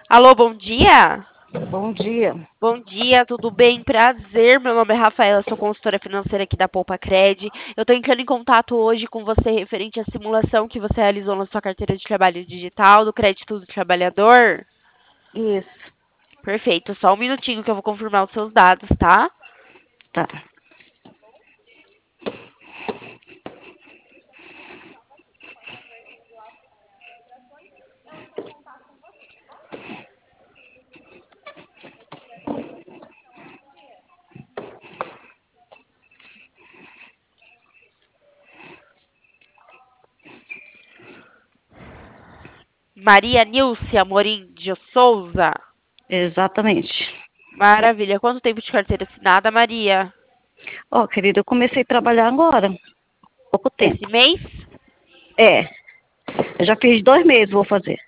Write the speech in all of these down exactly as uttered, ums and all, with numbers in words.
Alô, bom dia? Bom dia. Bom dia, tudo bem? Prazer, meu nome é Rafaela, sou consultora financeira aqui da Poupa Cred. Eu estou entrando em contato hoje com você referente à simulação que você realizou na sua carteira de trabalho digital do crédito do trabalhador. Isso, Perfeito, só um minutinho que eu vou confirmar os seus dados, tá? tá. Maria Nilce Amorim de Souza. Exatamente. Maravilha. Quanto tempo de carteira assinada, Maria? Ó, querida, eu comecei a trabalhar agora, pouco Esse tempo. mês? É, eu já fiz dois meses, vou fazer.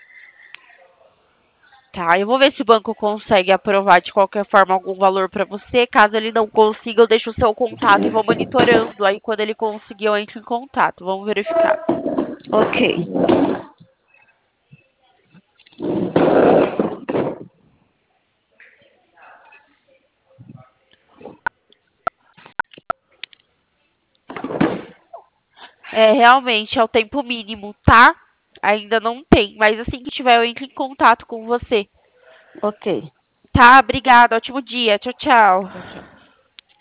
Tá, eu vou ver se o banco consegue aprovar de qualquer forma algum valor para você. Caso ele não consiga, eu deixo o seu contato e vou monitorando. Aí, quando ele conseguir, eu entro em contato. Vamos verificar. Ok. É, realmente, é o tempo mínimo, tá? Ainda não tem, mas assim que tiver, eu entro em contato com você. Ok. Tá? Obrigada. Ótimo dia. Tchau, tchau. Tchau, tchau.